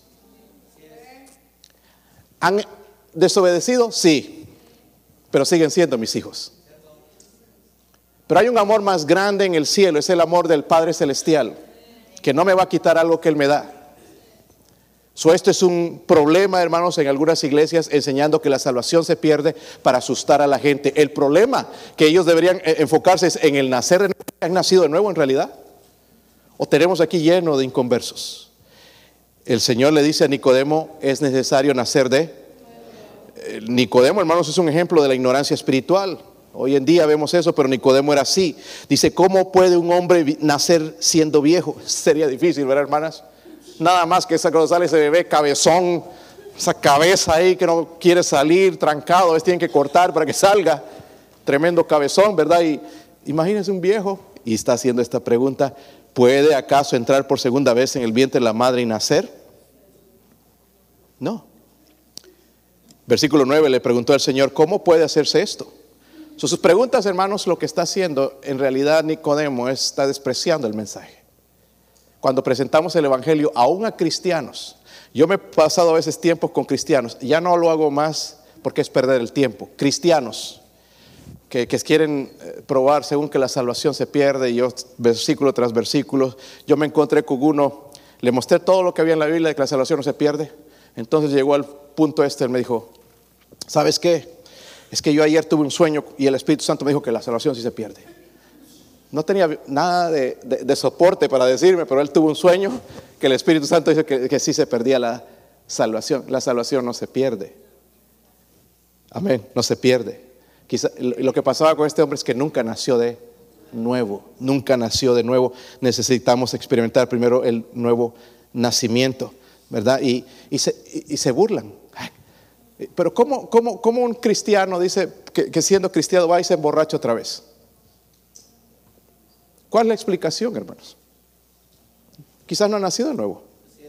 Speaker 1: ¿Han desobedecido? Sí, pero siguen siendo mis hijos. Pero hay un amor más grande en el cielo, es el amor del Padre Celestial, que no me va a quitar algo que Él me da. Esto es un problema, hermanos, en algunas iglesias, enseñando que la salvación se pierde para asustar a la gente. El problema que ellos deberían enfocarse es en el nacer de nuevo. ¿Han nacido de nuevo en realidad? ¿O tenemos aquí lleno de inconversos? El Señor le dice a Nicodemo, es necesario nacer de... Nicodemo, hermanos, es un ejemplo de la ignorancia espiritual. Hoy en día vemos eso, pero Nicodemo era así. Dice, ¿cómo puede un hombre nacer siendo viejo? Sería difícil, ¿verdad, hermanas? Nada más que cuando sale ese bebé cabezón, esa cabeza ahí que no quiere salir, trancado, a veces tienen que cortar para que salga. Tremendo cabezón, ¿verdad? Y imagínense un viejo y está haciendo esta pregunta, ¿puede acaso entrar por segunda vez en el vientre de la madre y nacer? No. Versículo 9 le preguntó al Señor, ¿cómo puede hacerse esto? Sus preguntas, hermanos, lo que está haciendo, en realidad Nicodemo está despreciando el mensaje. Cuando presentamos el evangelio aún a cristianos, yo me he pasado a veces tiempos con cristianos, ya no lo hago más porque es perder el tiempo. Cristianos que quieren probar según que la salvación se pierde, y yo versículo tras versículo, yo me encontré con uno, le mostré todo lo que había en la Biblia de que la salvación no se pierde. Entonces llegó al punto él me dijo, ¿sabes qué? Es que yo ayer tuve un sueño y el Espíritu Santo me dijo que la salvación sí se pierde. No tenía nada de soporte para decirme, pero él tuvo un sueño que el Espíritu Santo dice que sí se perdía la salvación. La salvación no se pierde. Amén, no se pierde. Quizá, lo que pasaba con este hombre es que nunca nació de nuevo. Nunca nació de nuevo. Necesitamos experimentar primero el nuevo nacimiento, ¿verdad? Y se burlan. Pero ¿cómo un cristiano dice que siendo cristiano va y se emborracha otra vez? ¿Cuál es la explicación, hermanos? Quizás no ha nacido de nuevo.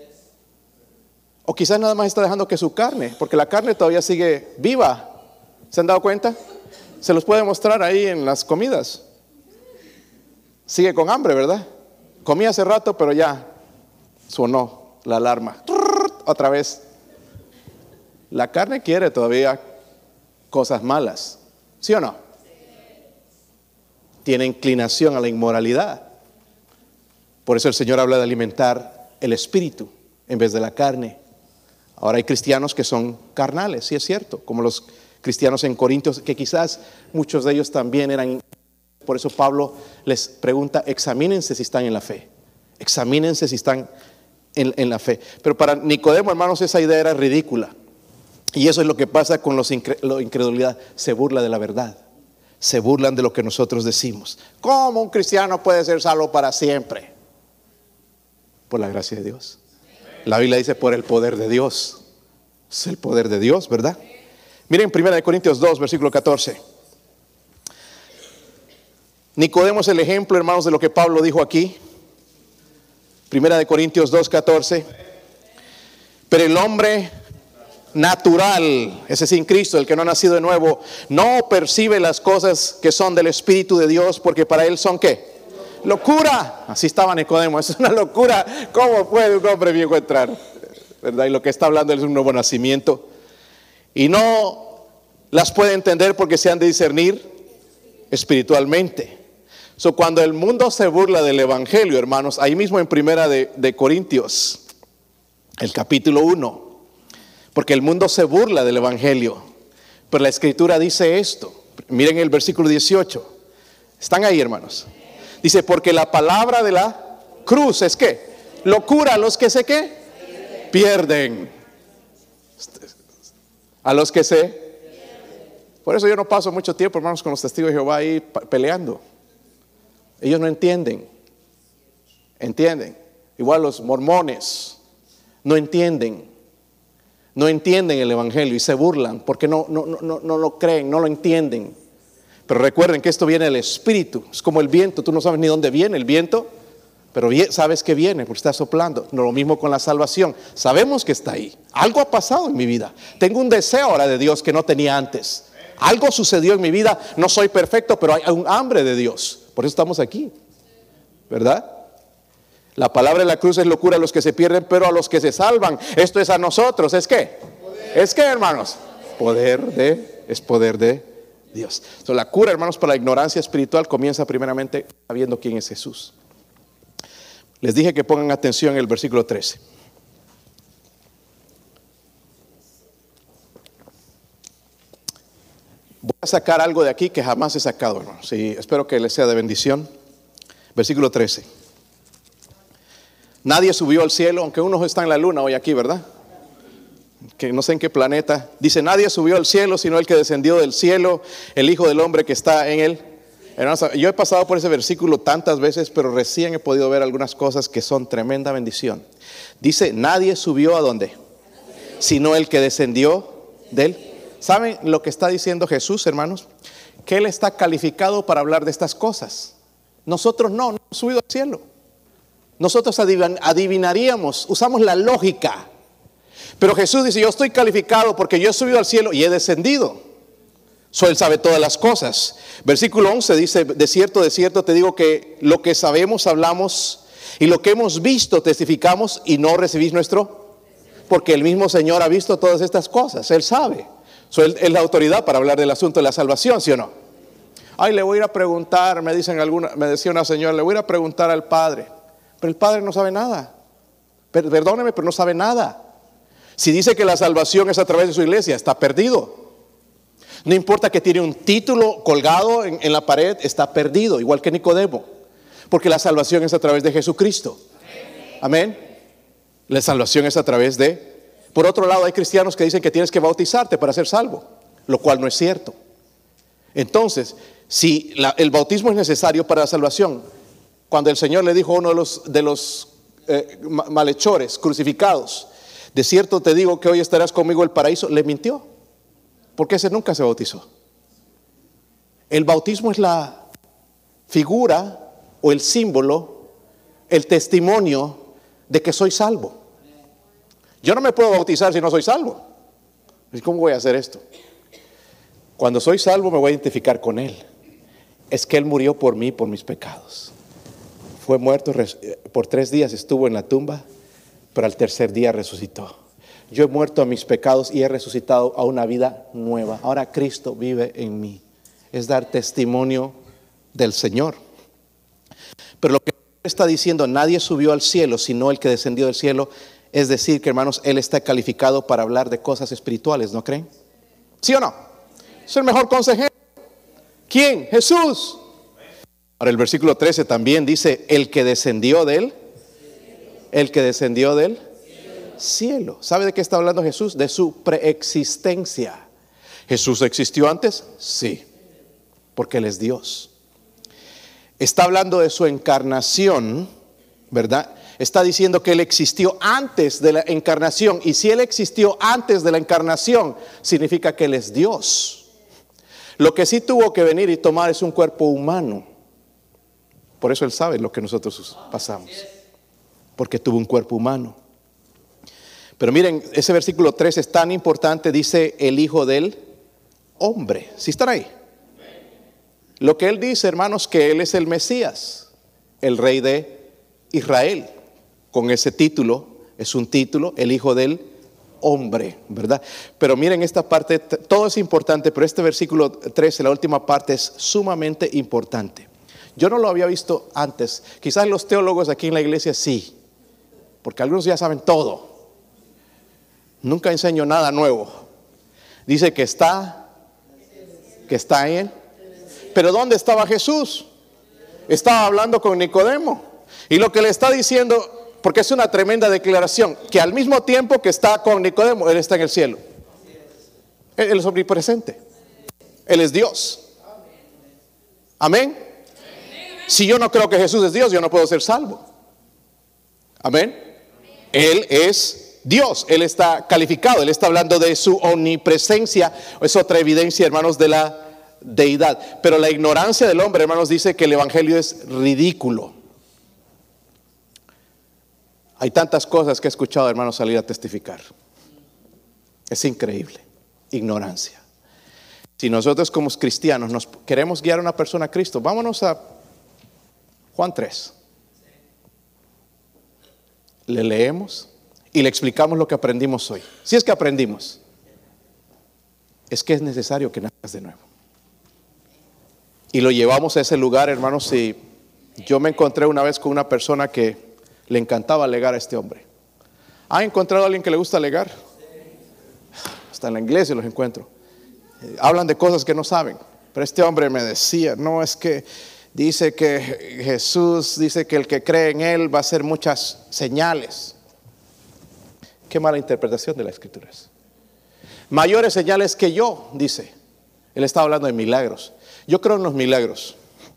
Speaker 1: O quizás nada más está dejando que su carne, porque la carne todavía sigue viva. ¿Se han dado cuenta? Se los puede mostrar ahí en las comidas. Sigue con hambre, ¿verdad? Comía hace rato, pero ya sonó la alarma. Otra vez. La carne quiere todavía cosas malas. ¿Sí o no? Tiene inclinación a la inmoralidad. Por eso el Señor habla de alimentar el espíritu en vez de la carne. Ahora hay cristianos que son carnales, sí es cierto, como los cristianos en Corintios, que quizás muchos de ellos también eran. Por eso Pablo les pregunta, examínense si están en la fe. Examínense si están en la fe. Pero para Nicodemo, hermanos, esa idea era ridícula. Y eso es lo que pasa con la incredulidad. Se burla de la verdad. Se burlan de lo que nosotros decimos. ¿Cómo un cristiano puede ser salvo para siempre? Por la gracia de Dios. La Biblia dice por el poder de Dios. Es el poder de Dios, ¿verdad? Miren 1 Corintios 2, versículo 14. Nicodemo es el ejemplo, hermanos, de lo que Pablo dijo aquí. 1 Corintios 2, 14. Pero el hombre natural, ese sin Cristo, el que no ha nacido de nuevo, no percibe las cosas que son del Espíritu de Dios, porque para él son ¿qué? Locura. Así estaba Nicodemo, es una locura. ¿Cómo puede un hombre viejo entrar? ¿Verdad? Y lo que está hablando es un nuevo nacimiento. Y no las puede entender porque se han de discernir espiritualmente. Cuando el mundo se burla del Evangelio, hermanos, ahí mismo en 1 de Corintios, el capítulo 1, porque el mundo se burla del Evangelio, pero la Escritura dice esto. Miren el versículo 18. ¿Están ahí, hermanos? Dice, porque la palabra de la cruz es ¿qué? Locura a los que se ¿qué? Pierden. A los que se. Por eso yo no paso mucho tiempo, hermanos, con los testigos de Jehová ahí peleando. Ellos no entienden. ¿Entienden? Igual los mormones no entienden. No entienden el Evangelio y se burlan porque no lo creen, no lo entienden. Pero recuerden que esto viene del Espíritu. Es como el viento, tú no sabes ni dónde viene el viento, pero sabes que viene porque está soplando. No, lo mismo con la salvación. Sabemos que está ahí. Algo ha pasado en mi vida. Tengo un deseo ahora de Dios que no tenía antes. Algo sucedió en mi vida. No soy perfecto, pero hay un hambre de Dios. Por eso estamos aquí, ¿verdad? La palabra de la cruz es locura a los que se pierden, pero a los que se salvan, esto es a nosotros. ¿Es qué? ¿Es qué, hermanos? Es poder de Dios. La cura, hermanos, para la ignorancia espiritual comienza primeramente sabiendo quién es Jesús. Les dije que pongan atención en el versículo 13. sacar algo de aquí que jamás he sacado, hermanos. Y espero que les sea de bendición. Versículo 13. Nadie subió al cielo, aunque uno está en la luna hoy aquí, ¿verdad? Que no sé en qué planeta. Dice, nadie subió al cielo, sino el que descendió del cielo, el Hijo del Hombre que está en él. Hermanos, yo he pasado por ese versículo tantas veces, pero recién he podido ver algunas cosas que son tremenda bendición. Dice, nadie subió ¿a dónde? Sino el que descendió de él. ¿Saben lo que está diciendo Jesús, hermanos? Que Él está calificado para hablar de estas cosas. Nosotros no hemos subido al cielo. Nosotros adivinaríamos, usamos la lógica. Pero Jesús dice, yo estoy calificado porque yo he subido al cielo y he descendido. Él sabe todas las cosas. Versículo 11 dice, de cierto te digo que lo que sabemos hablamos y lo que hemos visto testificamos y no recibís nuestro. Porque el mismo Señor ha visto todas estas cosas, Él sabe. Él es la autoridad para hablar del asunto de la salvación, ¿sí o no? Ay, le voy a ir a preguntar, me decía una señora, le voy a ir a preguntar al Padre. Pero el Padre no sabe nada. Perdóneme, pero no sabe nada. Si dice que la salvación es a través de su iglesia, está perdido. No importa que tiene un título colgado en la pared, está perdido, igual que Nicodemo. Porque la salvación es a través de Jesucristo. Amén. La salvación es a través de... Por otro lado, hay cristianos que dicen que tienes que bautizarte para ser salvo, lo cual no es cierto. Entonces, si el bautismo es necesario para la salvación, cuando el Señor le dijo a uno de los malhechores crucificados, de cierto te digo que hoy estarás conmigo en el paraíso, le mintió, porque ese nunca se bautizó. El bautismo es la figura o el símbolo, el testimonio de que soy salvo. Yo no me puedo bautizar si no soy salvo. ¿Cómo voy a hacer esto? Cuando soy salvo me voy a identificar con Él. Es que Él murió por mí, por mis pecados. Fue muerto, por 3 días estuvo en la tumba, pero al tercer día resucitó. Yo he muerto a mis pecados y he resucitado a una vida nueva. Ahora Cristo vive en mí. Es dar testimonio del Señor. Pero lo que está diciendo, nadie subió al cielo, sino el que descendió del cielo. Es decir, que hermanos, Él está calificado para hablar de cosas espirituales, ¿no creen? ¿Sí o no? Es el mejor consejero. ¿Quién? Jesús. Ahora el versículo 13 también dice, el que descendió de Él. El que descendió del cielo. ¿Sabe de qué está hablando Jesús? De su preexistencia. ¿Jesús existió antes? Sí, porque Él es Dios. Está hablando de su encarnación, ¿verdad? Está diciendo que Él existió antes de la encarnación. Y si Él existió antes de la encarnación, significa que Él es Dios. Lo que sí tuvo que venir y tomar es un cuerpo humano. Por eso Él sabe lo que nosotros pasamos. Porque tuvo un cuerpo humano. Pero miren, ese versículo 3 es tan importante. Dice el Hijo del Hombre. ¿Sí están ahí? Lo que Él dice, hermanos, que Él es el Mesías, el Rey de Israel. Con ese título, es un título, el Hijo del Hombre, ¿verdad? Pero miren esta parte, todo es importante, pero este versículo 13, la última parte, es sumamente importante. Yo no lo había visto antes. Quizás los teólogos aquí en la iglesia sí, porque algunos ya saben todo. Nunca enseño nada nuevo. Dice que está en Él. Pero ¿dónde estaba Jesús? Estaba hablando con Nicodemo. Y lo que le está diciendo... Porque es una tremenda declaración, que al mismo tiempo que está con Nicodemo, Él está en el cielo. Él es omnipresente. Él es Dios. Amén. Si yo no creo que Jesús es Dios, yo no puedo ser salvo. Amén. Él es Dios. Él está calificado. Él está hablando de su omnipresencia. Es otra evidencia, hermanos, de la deidad. Pero la ignorancia del hombre, hermanos, dice que el evangelio es ridículo. Hay tantas cosas que he escuchado, hermanos, salir a testificar. Es increíble. Ignorancia. Si nosotros como cristianos nos queremos guiar a una persona a Cristo, vámonos a Juan 3. Le leemos y le explicamos lo que aprendimos hoy. Si es que aprendimos, es que es necesario que nazcas de nuevo. Y lo llevamos a ese lugar, hermanos. Y yo me encontré una vez con una persona que le encantaba alegar a este hombre. ¿Ha encontrado a alguien que le gusta alegar? Hasta en la iglesia los encuentro. Hablan de cosas que no saben. Pero este hombre me decía, no, es que dice que Jesús dice que el que cree en Él va a hacer muchas señales. Qué mala interpretación de las Escrituras. Mayores señales que yo, dice. Él estaba hablando de milagros. Yo creo en los milagros.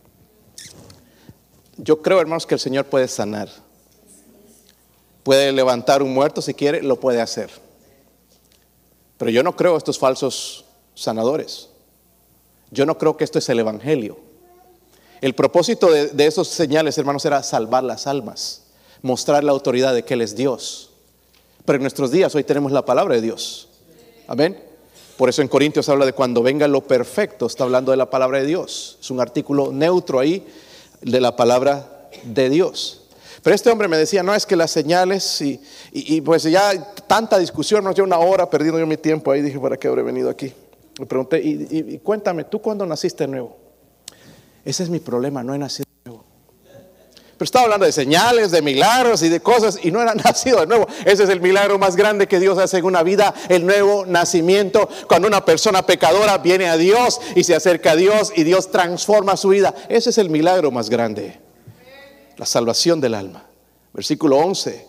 Speaker 1: Yo creo, hermanos, que el Señor puede sanar. Puede levantar un muerto si quiere, lo puede hacer. Pero yo no creo estos falsos sanadores. Yo no creo que esto es el evangelio. El propósito de esos señales, hermanos, era salvar las almas, mostrar la autoridad de que Él es Dios. Pero en nuestros días hoy tenemos la palabra de Dios. Amén. Por eso en Corintios habla de cuando venga lo perfecto. Está hablando de la palabra de Dios. Es un artículo neutro ahí de la palabra de Dios. Pero este hombre me decía, no, es que las señales y pues ya tanta discusión, no, yo una hora perdiendo yo mi tiempo ahí, dije, ¿para qué habré venido aquí? Le pregunté, y cuéntame, ¿tú cuándo naciste de nuevo? Ese es mi problema, no he nacido de nuevo. Pero estaba hablando de señales, de milagros y de cosas, y no era nacido de nuevo. Ese es el milagro más grande que Dios hace en una vida, el nuevo nacimiento. Cuando una persona pecadora viene a Dios y se acerca a Dios y Dios transforma su vida. Ese es el milagro más grande. La salvación del alma. Versículo 11.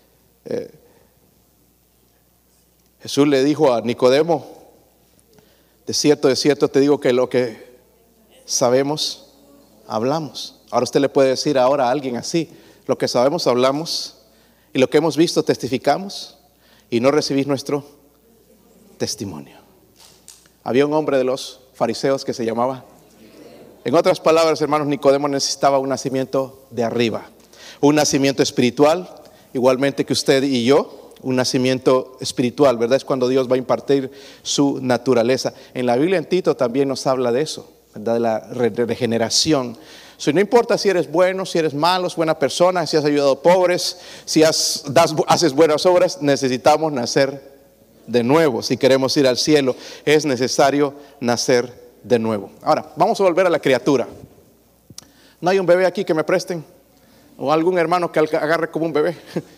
Speaker 1: Jesús le dijo a Nicodemo, de cierto te digo que lo que sabemos, hablamos. Ahora usted le puede decir ahora a alguien así, lo que sabemos, hablamos, y lo que hemos visto, testificamos, y no recibís nuestro testimonio. Había un hombre de los fariseos que se llamaba, en otras palabras, hermanos, Nicodemo necesitaba un nacimiento de arriba, un nacimiento espiritual, igualmente que usted y yo, un nacimiento espiritual, ¿verdad? Es cuando Dios va a impartir su naturaleza. En la Biblia en Tito también nos habla de eso, ¿verdad? De la regeneración. No importa si eres bueno, si eres malo, buena persona, si has ayudado a pobres, si haces buenas obras, necesitamos nacer de nuevo. Si queremos ir al cielo, es necesario nacer de nuevo. Ahora, vamos a volver a la criatura. ¿No hay un bebé aquí que me presten? ¿O algún hermano que agarre como un bebé?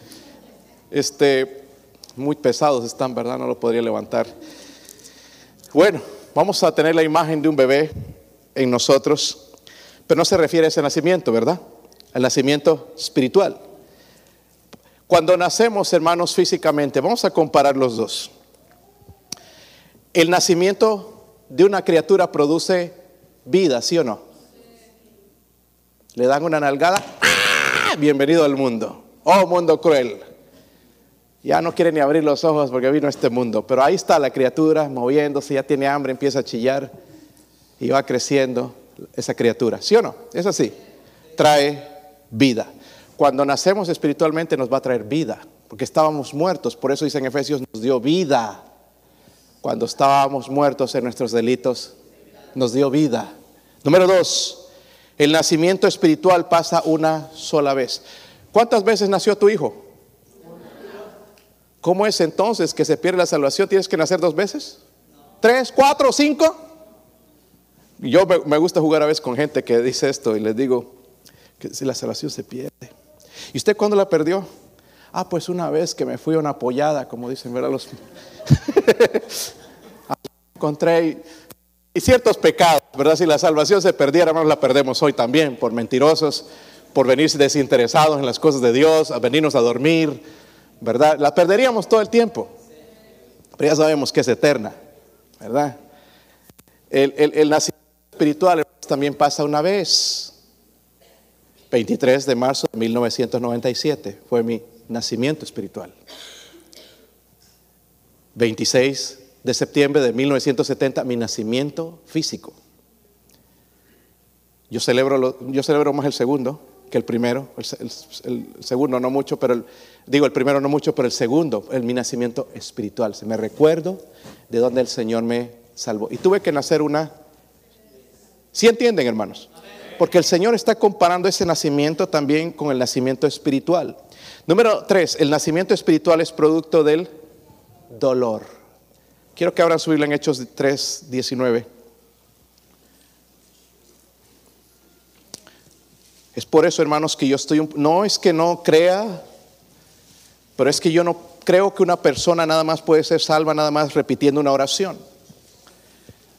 Speaker 1: Muy pesados están, ¿verdad? No lo podría levantar. Bueno, vamos a tener la imagen de un bebé en nosotros. Pero no se refiere a ese nacimiento, ¿verdad? Al nacimiento espiritual. Cuando nacemos, hermanos, físicamente, vamos a comparar los dos. El nacimiento de una criatura produce vida, ¿sí o no? Le dan una nalgada, ¡ah! Bienvenido al mundo. Oh, mundo cruel. Ya no quiere ni abrir los ojos porque vino a este mundo. Pero ahí está la criatura moviéndose, ya tiene hambre, empieza a chillar y va creciendo. Esa criatura, ¿sí o no? Es así, trae vida. Cuando nacemos espiritualmente nos va a traer vida, porque estábamos muertos, por eso dice en Efesios, nos dio vida. Cuando estábamos muertos en nuestros delitos, nos dio vida. Número 2, el nacimiento espiritual pasa una sola vez. ¿Cuántas veces nació tu hijo? ¿Cómo es entonces que se pierde la salvación? ¿Tienes que nacer 2 veces? ¿3, 4, 5? Yo me gusta jugar a veces con gente que dice esto y les digo que si la salvación se pierde. ¿Y usted cuándo la perdió? Pues una vez que me fui a una pollada, como dicen, ¿verdad? Encontré y ciertos pecados, ¿verdad? Si la salvación se perdiera, hermanos, la perdemos hoy también por mentirosos, por venirse desinteresados en las cosas de Dios, a venirnos a dormir, ¿verdad? La perderíamos todo el tiempo. Pero ya sabemos que es eterna, ¿verdad? El nacimiento espiritual también pasa una vez. 23 de marzo de 1997 fue mi nacimiento espiritual. 26 de septiembre de 1970 mi nacimiento físico. Yo celebro más el segundo que el primero. El segundo no mucho, pero el primero no mucho, pero el segundo, mi nacimiento espiritual. Me recuerdo de donde el Señor me salvó. Y tuve que nacer ¿Sí entienden, hermanos? Porque el Señor está comparando ese nacimiento también con el nacimiento espiritual. Número 3, el nacimiento espiritual es producto del dolor. Quiero que abran su Biblia en Hechos 3:19. Es por eso, hermanos, que yo no es que no crea, pero es que yo no creo que una persona nada más puede ser salva nada más repitiendo una oración.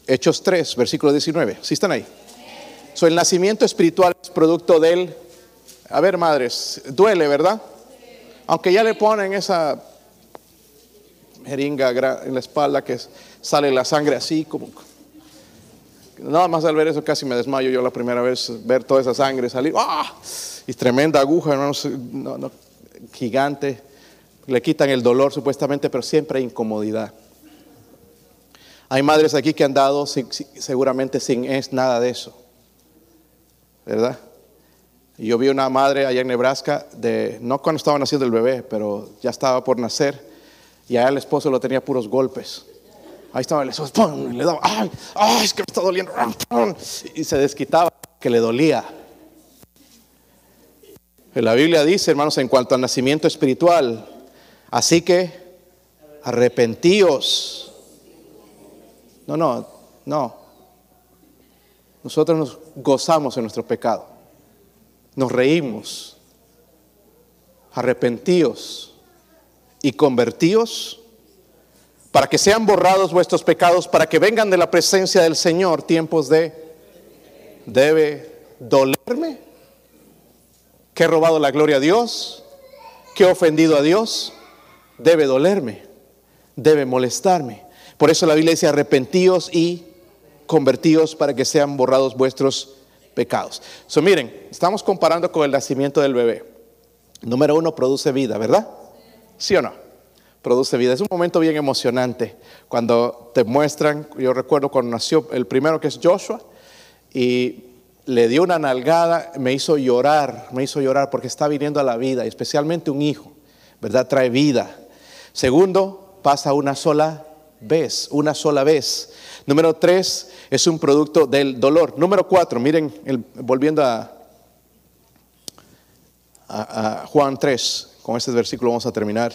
Speaker 1: Hechos 3, versículo 19. ¿Sí están ahí? El nacimiento espiritual es producto del... A ver, madres, duele, ¿verdad? Aunque ya le ponen esa jeringa en la espalda que sale la sangre así como... Nada más al ver eso casi me desmayo yo la primera vez, ver toda esa sangre salir. ¡Ah! Y tremenda aguja, hermanos, gigante. Le quitan el dolor supuestamente, pero siempre hay incomodidad. Hay madres aquí que han dado seguramente sin nada de eso, ¿verdad? Y yo vi una madre allá en Nebraska, no cuando estaba naciendo el bebé, pero ya estaba por nacer, y allá el esposo lo tenía puros golpes. Ahí estaba el esposo, ¡pum! Y le daba, ¡ay! Es que me está doliendo! ¡Pum! Y se desquitaba que le dolía. La Biblia dice, hermanos, en cuanto al nacimiento espiritual, así que arrepentíos. No. Nosotros nos gozamos en nuestro pecado. Nos reímos. Arrepentíos y convertíos para que sean borrados vuestros pecados, para que vengan de la presencia del Señor tiempos debe dolerme, que he robado la gloria a Dios, que he ofendido a Dios. Debe dolerme, debe molestarme. Por eso la Biblia dice arrepentíos y convertíos para que sean borrados vuestros pecados. Miren, estamos comparando con el nacimiento del bebé. Número 1, produce vida, ¿verdad? ¿Sí o no? Produce vida. Es un momento bien emocionante cuando te muestran. Yo recuerdo cuando nació el primero, que es Joshua, y le dio una nalgada, me hizo llorar porque está viniendo a la vida, especialmente un hijo, ¿verdad? Trae vida. Segundo, pasa una sola vez. Número 3, es un producto del dolor. Número 4, miren, volviendo a Juan 3, con este versículo vamos a terminar.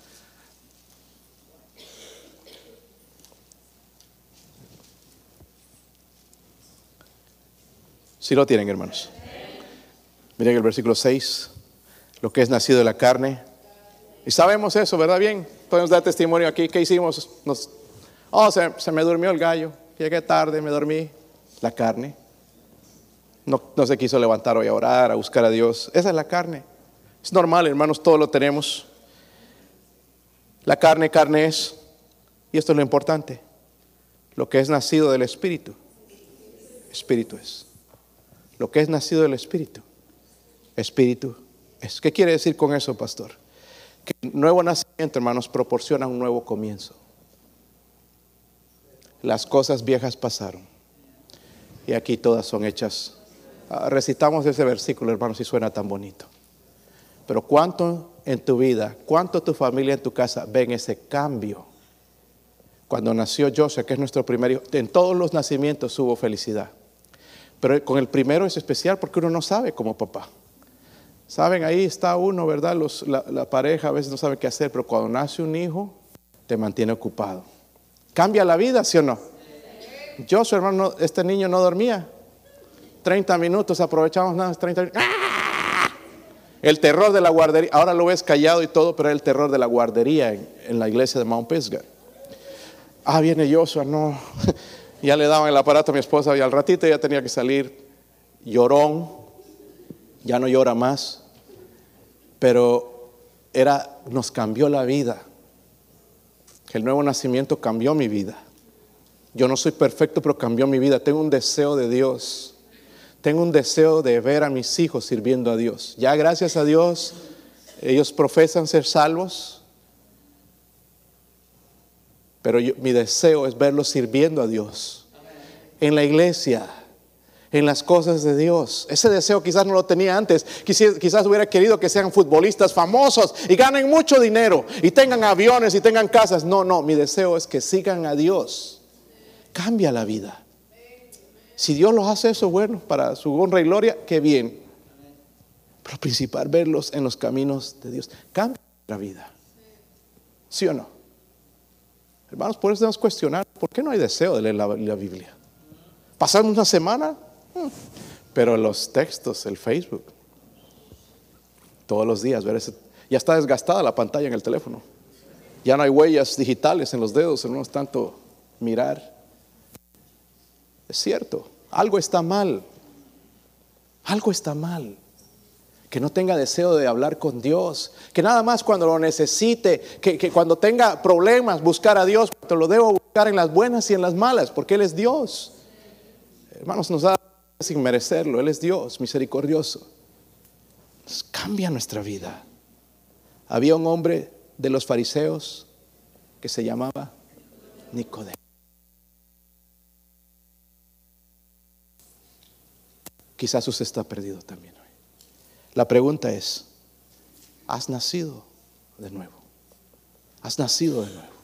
Speaker 1: Si lo tienen, hermanos. Miren el versículo 6, lo que es nacido de la carne. Y sabemos eso, ¿verdad? Bien, podemos dar testimonio aquí. ¿Qué hicimos? Se me durmió el gallo. Llegué tarde, me dormí. La carne. No se quiso levantar hoy a orar, a buscar a Dios. Esa es la carne. Es normal, hermanos, todos lo tenemos. La carne es. Y esto es lo importante. Lo que es nacido del Espíritu. Espíritu es. Lo que es nacido del Espíritu. Espíritu es. ¿Qué quiere decir con eso, pastor? Que el nuevo nacimiento, hermanos, proporciona un nuevo comienzo. Las cosas viejas pasaron y aquí todas son hechas. Recitamos ese versículo, hermanos, y suena tan bonito. Pero ¿cuánto en tu vida, cuánto tu familia en tu casa ven ese cambio? Cuando nació Joshua, que es nuestro primer hijo, en todos los nacimientos hubo felicidad. Pero con el primero es especial porque uno no sabe como papá. Saben, ahí está uno, ¿verdad? La pareja a veces no sabe qué hacer, pero cuando nace un hijo, te mantiene ocupado. ¿Cambia la vida, sí o no? Yo, su hermano, este niño no dormía. 30 minutos, aprovechamos nada, 30 minutos. ¡Ah! El terror de la guardería. Ahora lo ves callado y todo, pero era el terror de la guardería en la iglesia de Mount Pisgah. Viene Joshua, no. Ya le daban el aparato a mi esposa y al ratito ya tenía que salir. Llorón. Ya no llora más. Pero nos cambió la vida. El nuevo nacimiento cambió mi vida. Yo no soy perfecto, pero cambió mi vida. Tengo un deseo de Dios. Tengo un deseo de ver a mis hijos sirviendo a Dios. Ya gracias a Dios, ellos profesan ser salvos. Pero mi deseo es verlos sirviendo a Dios. En la iglesia, en las cosas de Dios. Ese deseo quizás no lo tenía antes. Quizás hubiera querido que sean futbolistas famosos y ganen mucho dinero y tengan aviones y tengan casas. No, mi deseo es que sigan a Dios. Cambia la vida. Si Dios los hace eso, bueno, para su honra y gloria, qué bien. Pero principal, verlos en los caminos de Dios. Cambia la vida. ¿Sí o no? Hermanos, por eso debemos cuestionar, ¿por qué no hay deseo de leer la Biblia? Pasamos una semana, pero los textos, el Facebook, todos los días, ya está desgastada la pantalla en el teléfono. Ya no hay huellas digitales en los dedos, no es tanto mirar. Es cierto, algo está mal. Algo está mal. Que no tenga deseo de hablar con Dios. Que nada más cuando lo necesite, que cuando tenga problemas, buscar a Dios. Pero lo debo buscar en las buenas y en las malas, porque Él es Dios. Hermanos, nos da sin merecerlo. Él es Dios, misericordioso. Nos cambia nuestra vida. Había un hombre de los fariseos que se llamaba Nicodemo. Quizás usted está perdido también hoy. La pregunta es, ¿has nacido de nuevo? ¿Has nacido de nuevo?